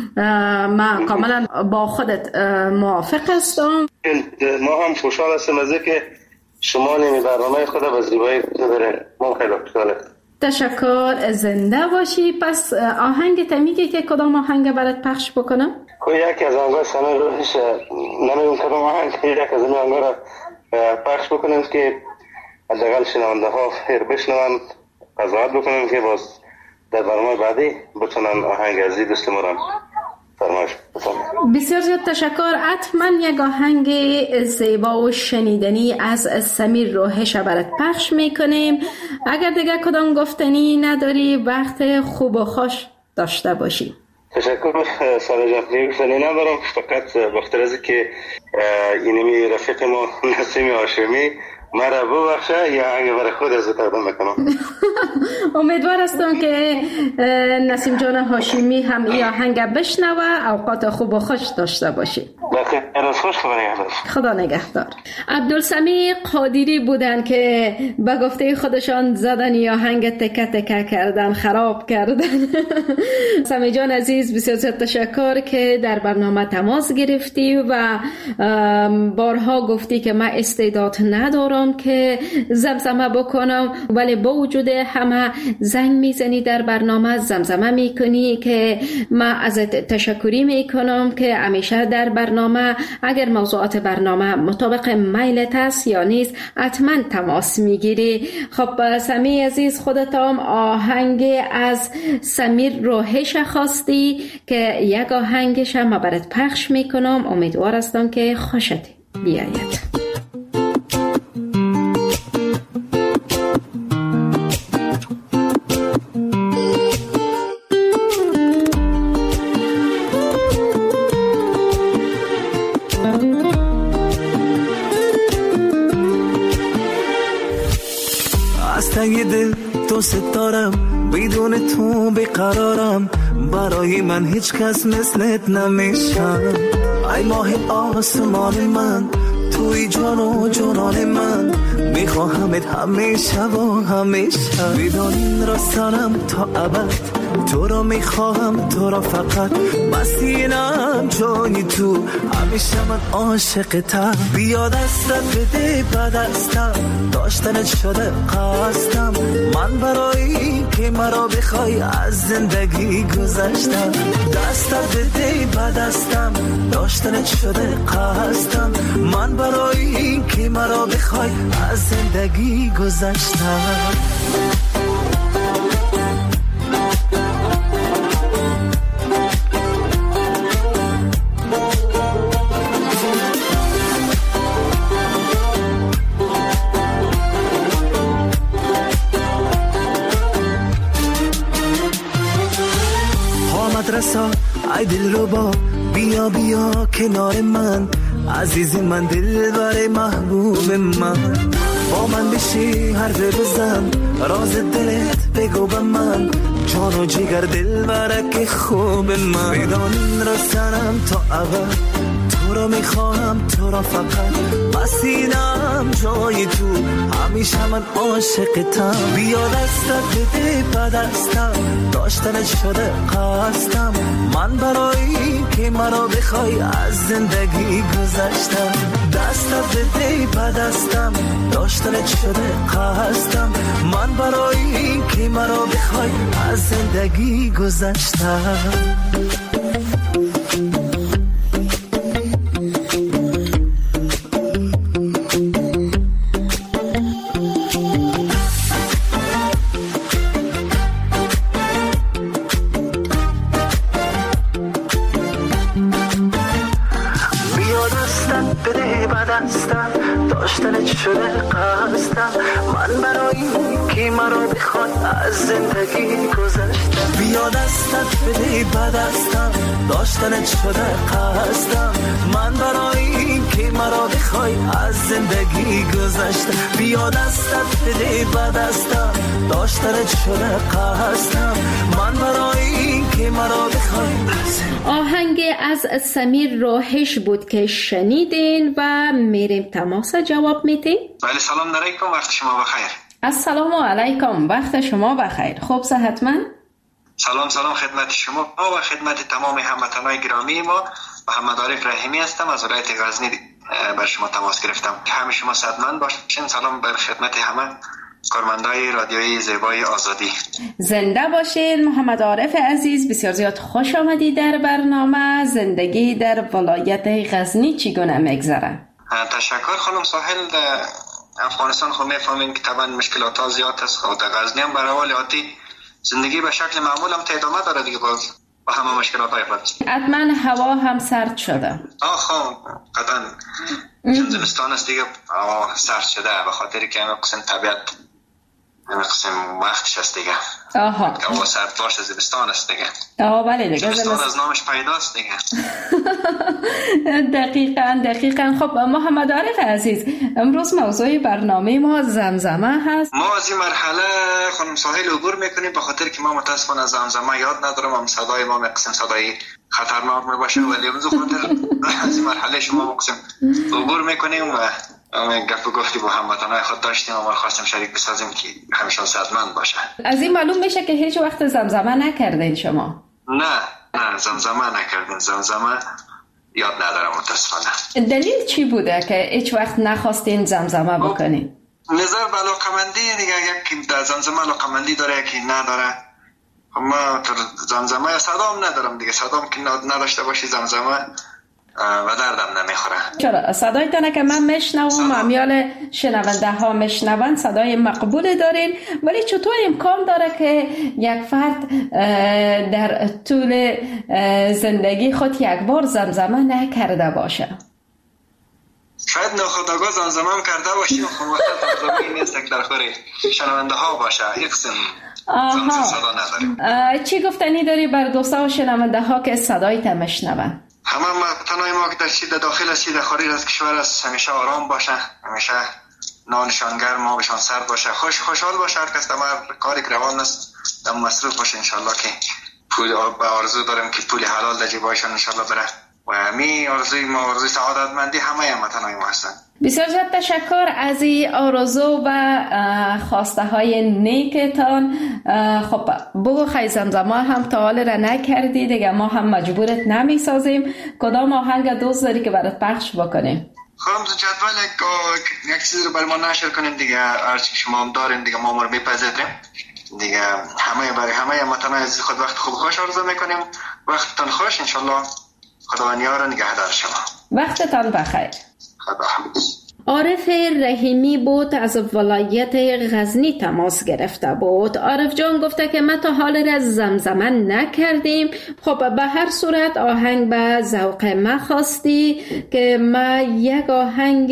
من کاملا با خودت موافق هستم. ما هم خوشحال هستیم از اینکه شما نمی برنامه خود به زیبایی داره. ما خیلی خوشحاله. تشکر، زنده باشی. پس آهنگ تمیگه که کدام آهنگ برات پخش بکنم؟ یکی از آهنگای سنه روحش نمیدونم کدام آهنگ یک از این آهنگا را پخش بکنیم که حداقل شنونده ها خیر بشنون، قضاوت بکنیم که باز در برنامه بعدی بتونن آهنگ از این دوست ما را فرمایش بکنم. بسیار زیاد تشکر. حتما یک آهنگ زیبا و شنیدنی از سمیر روحش برات پخش میکنیم. اگر دیگه کدام گفتنی نداری وقت خوب و خوش داشته باشی. تشکر ساله جان. دیگه گفتنی ندارم، فقط بخاطر از که اینمی رفیق ما نسیم هاشمی مرا ببخشه یا آهنگ برای خود از تقدیم بکنم. امیدوار هستم که نسیم جان هاشمی هم این آهنگ بشنوه. اوقات خوب و خوش داشته باشی. بخیر از خوش خدا نگهدار. خدا نگهدار. عبدالسمیع قادری بودن که به گفته خودشان زدن یا آهنگ تکه تکه کردن، خراب کردن. سمی جان عزیز بسیار زیاد تشکر که در برنامه تماس گرفتی و بارها گفتی که من استعداد ندارم که زمزمه بکنم، ولی با وجود همه زنگ میزنی در برنامه زمزمه میکنی که من ازت تشکری میکنم که همیشه در برنامه اگر موضوعات برنامه مطابق میلت است یا نیست حتما تماس میگیری. خب سمی عزیز خودت هم آهنگ از سمیر روحش خواستی که یک آهنگش هم برات پخش میکنم. امیدوار هستم که خوشت بیاید. دل تو ستارم، بدون تو بیقرارم، برای من هیچ کس مثلت نمیشم. ای ماه آسمان من، توی جان و جانان من، میخواهمت همیشه و همیشه. بدانین راستانم تا ابد، تو را میخواهم تو را فقط، مسینم جای تو، همیشه من عاشقتم. بیا دستت بده به دستم، داشتنت شده قصدم، من برای که مرا بخوای از زندگی گذشتم. دستت بده به دستم، داشتنت شده قصدم، من برای که مرا بخوای از زندگی گذشتم. رسا ای دل رو با، بیا بیا کنار من، عزیز من، دل بر محبوب من. با من بشی حرف بزن، راز دلت بگو به من، جان و جگر دل برک خوب من. میدان رسنم تا ابد، تو را میخواهم تو را فقط، مسینم جای تو، همیشه من عاشقتم. بیا دستت بده به دستم، داشتنت شده قصدم، من برای که مرا بخوای از زندگی گذشتم. دستت بده به دستم، داشتنت شده قصدم، من برای که مرا بخوای از زندگی گذشتم. داشتنت شده قصدم، من برای که مرا بخواد از زندگی گذشتم. بیا دستت بده به دستم، داشتنت شده قصدم، من برای که مرا بخوای از زندگی گذشتم. بیا دستت بده به دستم، داشتنت شده قصدم، من برای که مرا بخوای. آهنگ از سمیر راهش بود که شنیدین و میریم تماس جواب میدیم. بله سلام علیکم، وقت شما بخیر. السلام علیکم، وقت شما بخیر. خوب صحتمند؟ سلام سلام خدمت شما و خدمت تمام هموطنان گرامی ما. محمد عارف رحیمی هستم، از ولایت غزنی بر شما تماس گرفتم که همه شما صحتمند باشین. سلام بر خدمت همه کارمندای رادیوی زیبای آزادی. زنده باشین محمد عارف عزیز، بسیار زیاد خوش آمدید در برنامه. زندگی در ولایت غزنی چگونه میگذره؟ تشکر خانم ساحل. در افغانستان خب میفهمین که طبعا مشکلات ها زیاد است. خب در غزنی هم برای حال عادی زندگی به شکل معمول هم ادامه داره دیگه، باز با همه مشکلات های خود. حتما هوا هم سرد شده. آه خب قطعا چون زمستان است دیگه هوا سرد شده، به خاطر که همه قسم طبیعت همه قسم وقتش است دیگه. آها هوا سرد باشه زمستان است دیگه. آه بله دیگه زمستان از نامش پیداست دیگه. دقیقاً دقیقاً. خب محمد عارف عزیز، امروز موضوع برنامه ما زمزمه هست. ما از این مرحله خانم ساحل عبور میکنیم به خاطر که ما متاسفانه از زمزمه یاد ندارم. هم صدای ما مقسم صدای خطرناک میباشه، ولی امروز خاطر از این مرحله شما مقسم عبور میکنیم و گپ و گفتی با هموطنان خود داشتیم و ما خواستیم شریک بسازیم که همیشه صحتمند باشه. از این معلوم میشه که هیچ وقت زمزمه نکردین شما؟ نه نه زمزمه نکردین. زمزمه یاد ندارم متاسفانه. دلیل چی بوده که هیچ وقت نخواستین زمزمه بکنین؟ نظر به علاقمندی دیگه، یکی در زمزمه علاقمندی داره یکی نداره. ما زمزمه صدام ندارم دیگه، صدام که نداشته باشی زمزمه و دردم نمیخوره. چرا؟ صدایتانه که من میشنوم، امیال شنونده ها میشنون، صدای مقبول دارین، ولی چطور امکان داره که یک فرد در طول زندگی خود یک بار زمزمه نکرده باشه؟ شاید ناخودآگاه زمزمه هم کرده باشی و خب وقت زمزمه نیست که در خوری شنونده ها باشه. یک سن زمزمه صدا نداره. چی گفتنی داری بر دوستا و شنونده ها که صدایت میشنون؟ همه تنهای ما که در چی در داخل است چی در خارج از کشور است همیشه آرام باشه، همیشه نانشان گرم، آبشان سرد باشه، خوش خوشحال باشه. هر کس در کاری که روان است در مصروف باشه. انشالله که پول به آرزو داریم که پول حلال در جیبایشان انشالله بره و همین آرزوی ما آرزوی سعادتمندی همه هموطنان ما هستند. بسیار زیاد تشکر از این آرزو و خواسته های نیکتان. خب بگو خیلی زمزمه هم تا حال را نکردی دیگه، ما هم مجبورت نمی سازیم. کدام آهنگ دوست داری که برات پخش بکنیم؟ خب جدول یک چیز رو برای ما نشر کنیم دیگه، هرچی که شما هم دارین دیگه ما رو میپذیریم دیگه. همه برای همه هموطنان عزیز خود وقت خوب خوش آرزو میکنیم. وقتتان خوش، انشالله خداوند یار نگهدار شما. وقتتان بخیر. خدا حافظ. عارف رحیمی بود، از ولایت غزنی تماس گرفته بود. عارف جان گفته که ما تا حال را زمزمه نکردیم. خب به هر صورت آهنگ به ذوق ما خواستی که ما یک آهنگ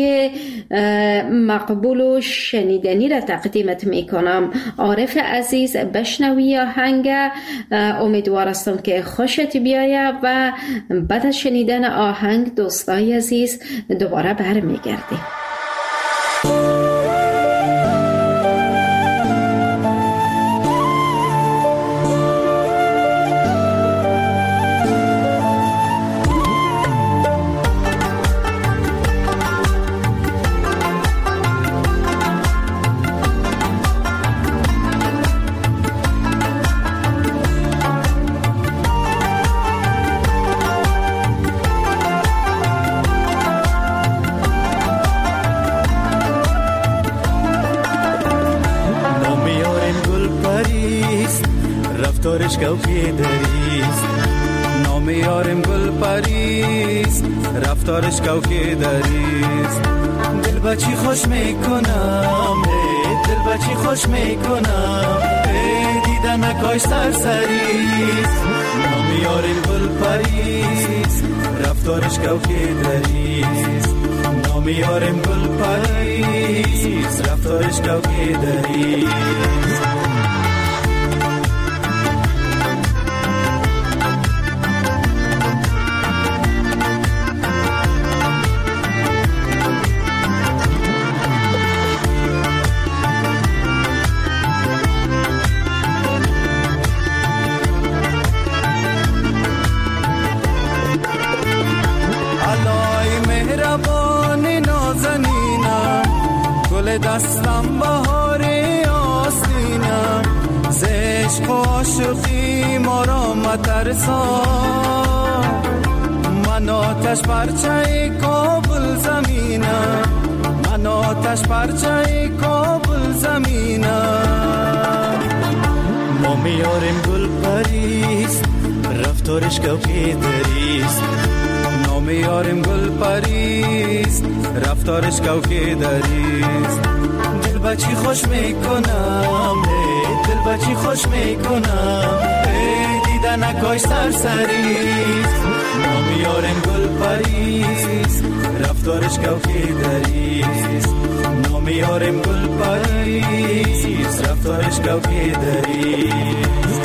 مقبول و شنیدنی را تقدیمت میکنم. عارف عزیز بشنوی آهنگ، امیدوار هستم که خوشت بیاید و بعد از شنیدن آهنگ دوستای عزیز دوباره برمیگردیم. رفتارش کوکی دریست. نام یارم گل پریست رفتارش کوکی دریست. دل بچی خوش میکنم دل بچی خوش میکنم دیدن نکاش سرسریست. نام یارم گل پریست رفتارش کوکی دریست. نام یارم گل پریست رفتارش کوکی دریست. دستم بهار آستینم زشق و عاشقی ما را مترسان. من آتش پرچه کابل زمینم من آتش پرچه کابل زمینم. ما میاریم گل پریست رفتارش کوکی دریست. نام یارم گل پریست رفتارش کوکی دریست. دل بچی خوش میکنم دل بچی خوش میکنم دیدن نکاش سرسریست. نام یارم گل پریست رفتارش کوکی دریست. نام یارم گل پریست رفتارش کوکی دریست.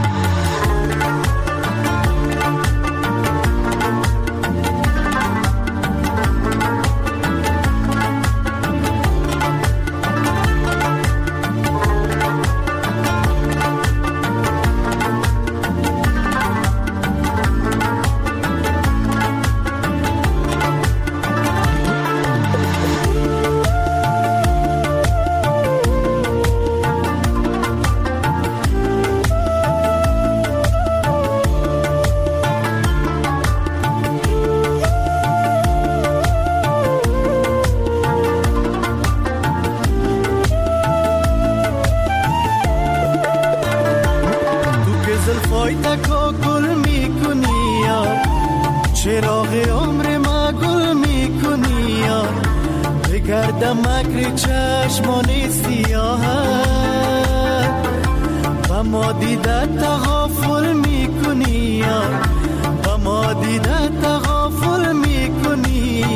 مکر چشمان سیاهت و ما دیدت تغافل میکنی و ما دیدت تغافل میکنی.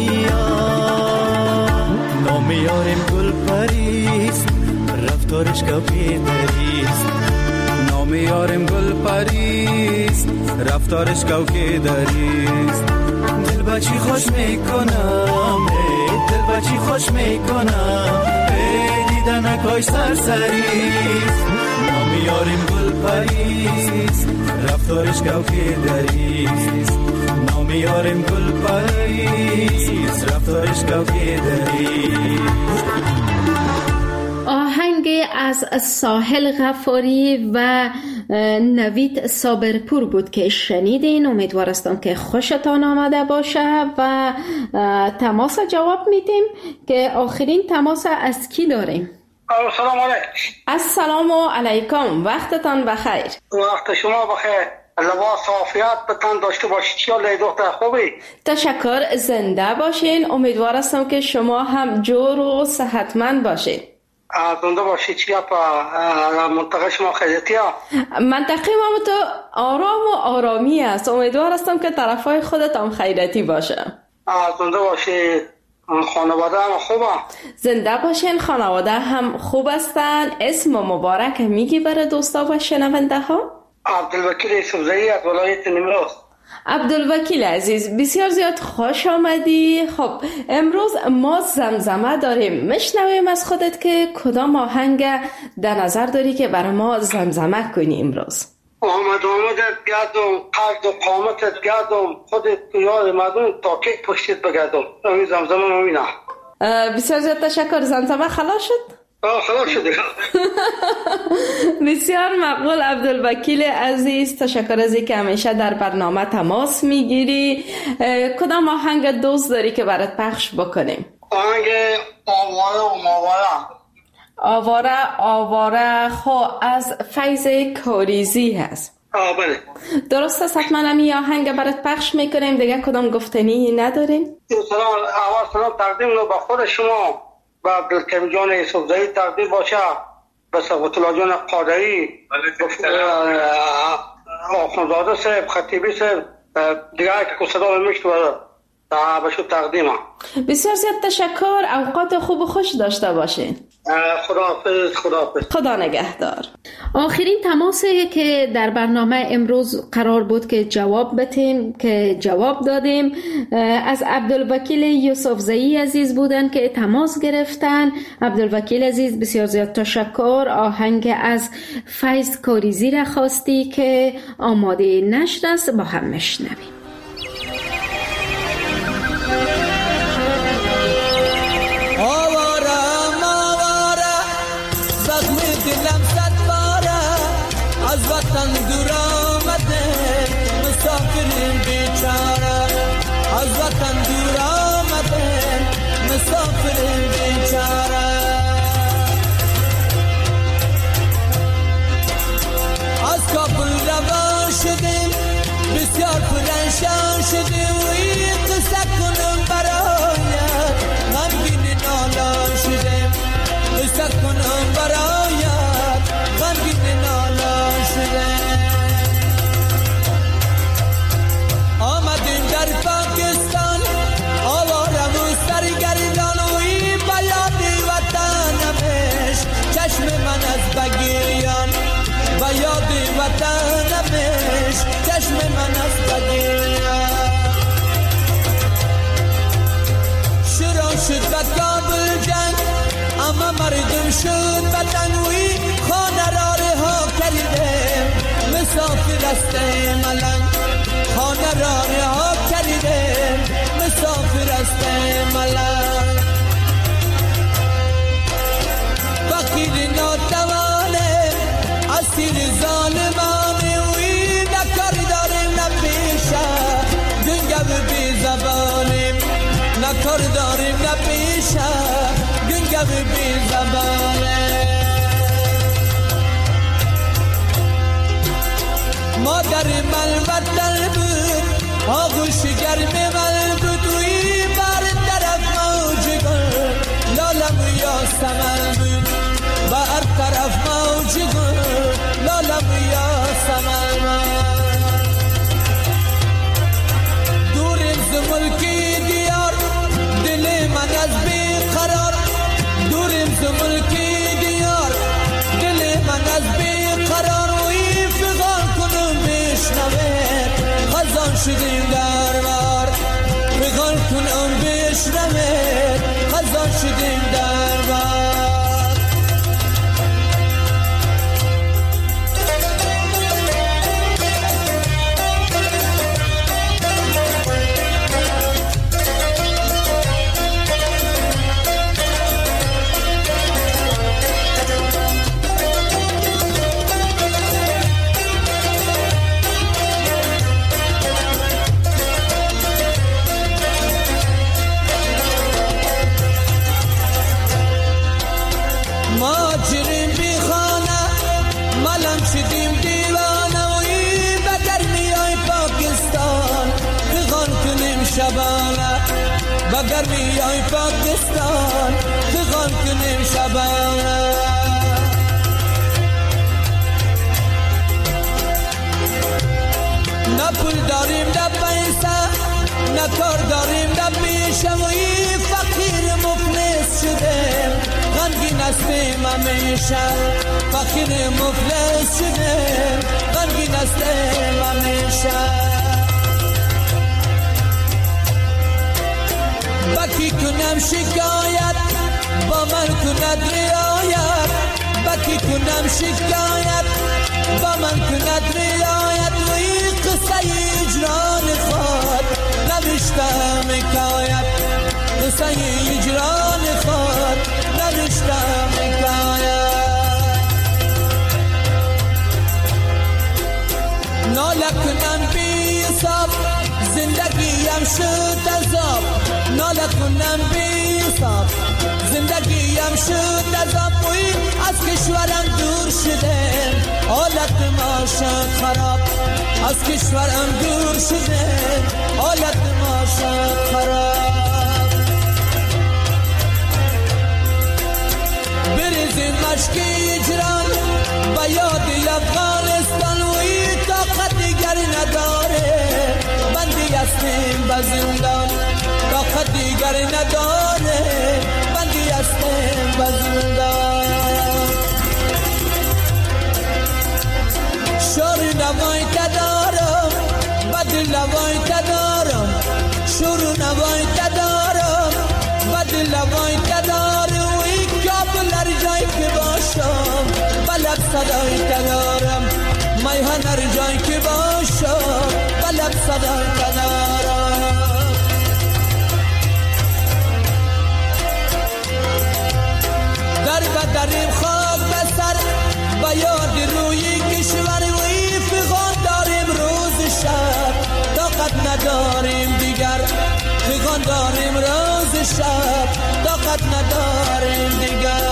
نام یارم گل پریست رفتارش کوکی دریست. نام یارم گل پریست رفتارش کوکی دریست. دل بچی خوش میکنم دل بچی خوش میکنم دیدن نکاش سرسریست. نام یارم گل پریست رفتارش کوکی دریست. نام یارم گل پریست رفتارش کوکی دریست. آهنگ از ساحل غفاری و نوید صابرپور بود که شنیدین. امیدوار هستم که خوشتان آمده باشه و تماس جواب میدیم که آخرین تماس از کی داریم. السلام علیکم. السلام علیکم، وقتتان بخیر. وقت شما بخیر. لباس عافیت بتن داشته باشید. چیاله دختر خوبی؟ تشکر، زنده باشین. امیدوار هستم که شما هم جور و صحتمند باشین. زنده باشید. چیا پا منطقه شما خیلیتی ها؟ منطقه ما تو آرام و آرامی است. امیدوار هستم که طرفای خودت هم خیلیتی باشه. زنده باشید. خانواده هم خوبه؟ زنده باشین. خانواده هم خوب هستن. اسم مبارک میگی برای دوستا و شنونده ها؟ عبدالوکیل یوسفزئی از ولایت نیمروز. عبدالوکیل عزیز، بسیار زیاد خوش آمدی. خب امروز ما زمزمه داریم. مشنویم از خودت که کدام آهنگ در نظر داری که برای ما زمزمه کنی امروز؟ آمد آمدت گردم، قرد و قامتت گردم، خودت یاد مدون تا که پشتت بگردم. همین زمزمه ممینه. بسیار زیاد تشکر. زمزمه خلاص شد؟ آه خلاص شده. بسیار مقبول عبدالوکیل عزیز. تشکر از اینکه همیشه در برنامه تماس میگیری. کدام آهنگ دوست داری که برات پخش بکنیم؟ آهنگ آواره و ماواره. آواره آواره خو از فیض کاریزی هست. آه بله درست است؟ حتما همی آهنگ برات پخش میکنیم دیگه، کدام گفتنی نداریم؟ سلام اول سلام تقدیم رو به خود شما و عبدالکریم جان یوسفزایی تقدیم باشه، به ثبت الله جان قادری، آخوندزاده صاحب، خطیبی صاحب، دیگه که صدا میشنوه بهشون تقدیمم. بسیار زیاد تشکر، اوقات خوب و خوش داشته باشین. خداحافظ. خداحافظ. خدا نگهدار. آخرین تماسی که در برنامه امروز قرار بود که جواب بدیم که جواب دادیم از عبدالوکیل یوسفزایی عزیز بودن که تماس گرفتن. عبدالوکیل عزیز بسیار زیاد تشکر. آهنگ از فیض کاریزی را خواستی که آماده نشر است، با هم میشنویم. وطن دور آمده مسافرین بیچاره، از وطن دور آمده مسافرین بیچاره. از کابل روان شدیم بسیار پرنشان شدیم و این قصه کنم برایت غمگین نالان شدیم، قصه کنم برایت غمگین نالان شدیم. آمدیم در پاکستان آواره و سرگردان و این بیاد وطنمش چشم من از بگیریان، بیاد وطنمش چشم من از بگیریان. شروع شد به کابل جنگ اما مردم شد بدن و این خانه را رها کردیم مسافر هستیم الان، خانه را رها کردیم مسافر هستیم الان. فقیر ناتوانه اسیر ظالمانه و این نکار داریم نپیشه گنگو بی زبانیم، نکار داریم نپیشه گنگو بی زبانه. مادر من وطن بود آغوش گرم من بود و این بر طرف موج گل لالم یا سمن بود، بر طرف موج گل لالم یا سمن. دوریم ز ملکی دیار دل من از بیقرار، دوریم ز ملکی دیار دل من از بیقرار و این فغان کنم بشنوه خزان شدیم در بار، فغان کنم بشنوه خزان شدیم در بار. بگر میای پاکستان فغان کنیم شبانه. نه پول داریم نه پیسه نه کار داریم نه پیشه و این فقیر مفلس شدیم غمگین هستیم همیشه، فقیر مفلس شدیم غمگین هستیم همیشه. بکی کنم شکایت با من کند رعایت، بکی کنم شکایت با من کند رعایت و این قصه اجران خود نوشتم حکایت، قصه اجران خود نوشتم حکایت. ناله کنم بی حساب زندگیم شد عذاب ناله کنم بی حساب زندگیم شد عذاب بوی از کشورم دور شده حالت ما شد خراب از کشورم دور شده حالت ما شد خراب بریزیم مشکی اجران با یاد افغانستان و این طاقت دیگر نداره بندی هستیم به زندان طاقت دیگر نداره بندی هستیم به زندان شور نوای تدارم بد لوای تدارم شور نوای تدارم بد لوای تدارم و این کابل هر جای که باشم بلد صدای تدارم میهن هر جای که باشم بلد صدای تدارم در بدریم خاک بسر با یاد روی کشور و ایفغان داریم روز شب طاقت نداریم دیگر فغان داریم روز شب طاقت نداریم دیگر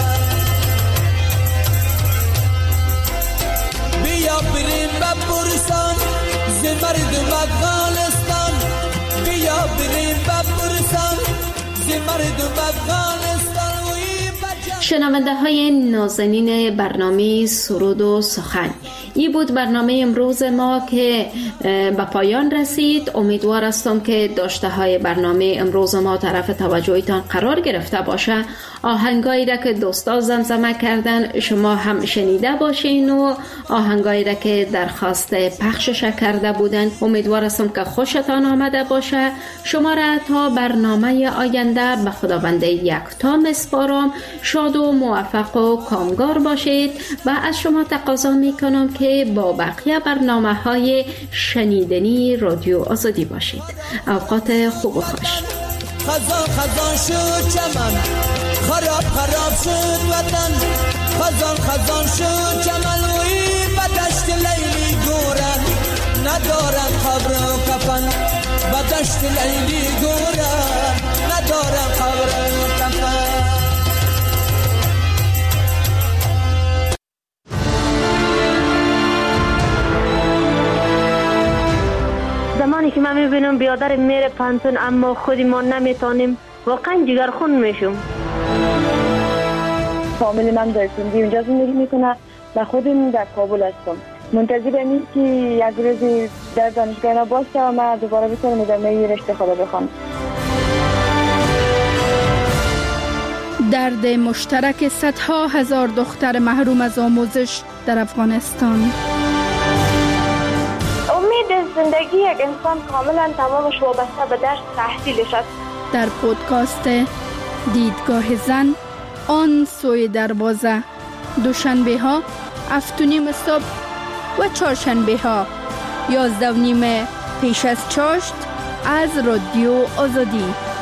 بیا بریم به برسان ز مردم افغانستان بیا بریم به برسان ز مردم افغانستان. شنونده های نازنین برنامه سرود و سخن، این بود برنامه امروز ما که به پایان رسید. امیدوار هستم که داشته های برنامه امروز ما طرف توجهتان قرار گرفته باشه. آهنگایی را که دوستا زمزمه کردن شما هم شنیده باشین و آهنگایی را که درخواست پخشش کرده بودن امیدوار هستم که خوشتان آمده باشه. شما را تا برنامه آینده به خداوند یکتا میسپارم. شاد و موفق و کامگار باشید و از شما تقاضا میکنم که با بقیه برنامه های شنیدنی رادیو آزادی باشید. اوقات خوب و خوش. خزان خزان شد چمن خراب خراب شد وطن خزان خزان شد چمن و این به دشت لیلی گورن ندارن قبر و کفن به دشت لیلی گورن ندارن قبر و کفن. زمانی که من میبینم بیادر میره پانتون اما خودی ما نمیتونیم واقعا جگرخون میشم. فامیل من در سندی اونجا زندگی میکنه و خودم در کابل هستم. منتظر اینم که یک روزی در دانشگاه ما باشه و من دوباره بتونم ادامه رشته خدا بخونم. درد مشترک صدها هزار دختر محروم از آموزش در افغانستان. زندگی یک انسان کاملا تمامش وابسته به درس تحصیلش است. در پودکاست دیدگاه زن آن سوی دروازه دوشنبه ها هفت و نیم صبح و چهارشنبه ها یازده و نیم پیش از چاشت از رادیو آزادی.